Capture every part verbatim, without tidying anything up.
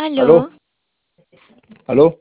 ¿Aló? Aló, ¿Aló?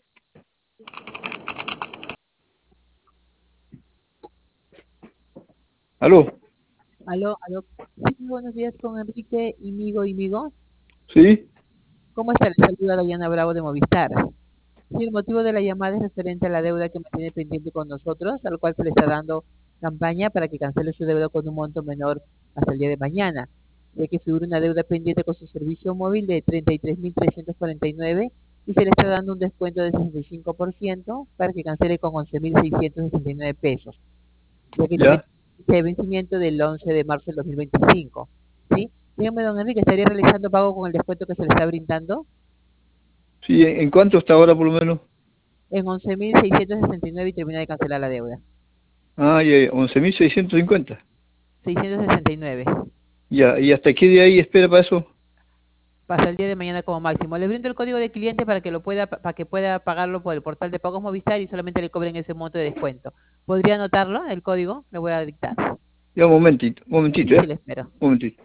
¿Aló? Aló, aló. Sí, buenos días con Enrique Imigo Imigo. ¿Sí? ¿Cómo está? Le saluda Dayana Bravo de Movistar. Sí, el motivo de la llamada es referente a la deuda que mantiene pendiente con nosotros, al cual se le está dando campaña para que cancele su deuda con un monto menor hasta el día de mañana, ya que figura una deuda pendiente con su servicio móvil de treinta y tres mil trescientos cuarenta y nueve y se le está dando un descuento de sesenta y cinco por ciento para que cancele con once mil seiscientos sesenta y nueve pesos, ya que tiene ¿Ya? fecha de vencimiento del once de marzo del dos mil veinticinco. ¿Sí? Dígame, don Enrique, ¿estaría realizando pago con el descuento que se le está brindando? Sí, ¿en en cuánto está ahora por lo menos? En once mil seiscientos sesenta y nueve y termina de cancelar la deuda. Ah, ya, once mil seiscientos cincuenta. seiscientos sesenta y nueve. Ya, ¿y hasta qué día ahí espera para eso? Pasa el día de mañana como máximo. Le brindo el código de cliente para que lo pueda, para que pueda pagarlo por el portal de pagos Movistar y solamente le cobren ese monto de descuento. ¿Podría anotarlo, el código? Le voy a dictar. Ya, un momentito, un momentito, Sí, sí, ¿ya? le espero. Un momentito,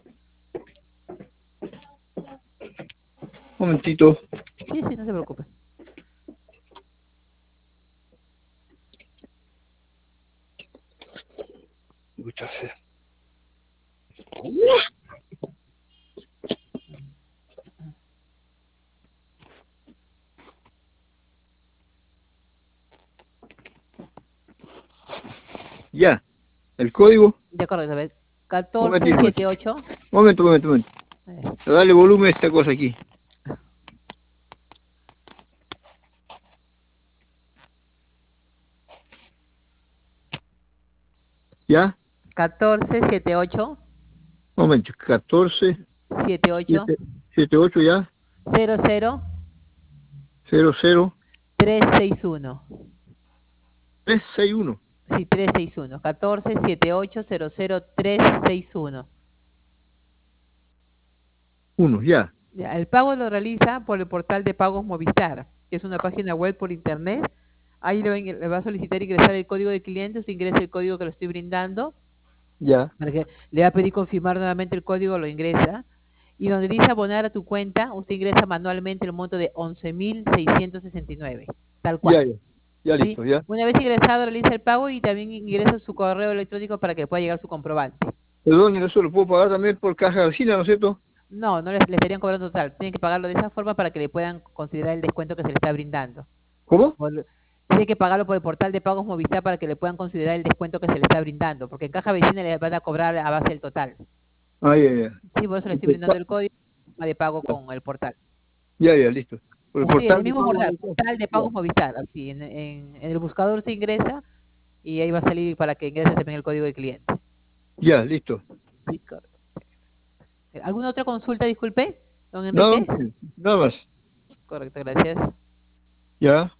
un momentito. Sí, sí, no se preocupe. Muchas gracias. Ya, el código. De acuerdo, a ver. Un catorce momentito, un setenta y momentito. ocho. Momento, momento, momento. A ver, Dale volumen a esta cosa aquí. ¿Ya? catorce setenta y ocho. Un momento, catorce, setenta y ocho. siete, siete, ocho, ya, cero cero cero, cero, tres seis uno. tres, seis, uno. Sí, trescientos sesenta y uno. catorce setenta y ocho cero cero tres seis uno. Uno, ya. Ya, el pago lo realiza por el portal de pagos Movistar, que es una página web por internet. Ahí le va, a ing- le va a solicitar ingresar el código de cliente, usted ingresa el código que le estoy brindando, Ya, para que le va a pedir confirmar nuevamente el código, lo ingresa. Y donde dice abonar a tu cuenta, usted ingresa manualmente el monto de once mil seiscientos sesenta y nueve, tal ya, cual. ya. Ya ¿Sí? listo, ya. Una vez ingresado, realiza el pago y también ingresa su correo electrónico para que pueda llegar su comprobante. Perdón, y eso lo puedo pagar también por caja vecina, ¿no es cierto? No, no le, le estarían cobrando total. Tienen que pagarlo de esa forma para que le puedan considerar el descuento que se le está brindando. ¿Cómo? Por- tiene que pagarlo por el portal de pagos Movistar para que le puedan considerar el descuento que se le está brindando, porque en caja vecina le van a cobrar a base del total. Ah, ya, ya. Sí, por eso le estoy Este, brindando pa- el código de pago con el portal. Ya, ya, listo. Por el Sí, en el portal de mismo pago portal, ahí está. portal de Ya, pagos Movistar. Así, en, en- en el buscador se ingresa y ahí va a salir para que ingrese también el código de cliente. ya, listo. Sí, correcto. ¿Alguna otra consulta, disculpe, don No, Enrique? no, nada más. Correcto, gracias. Ya.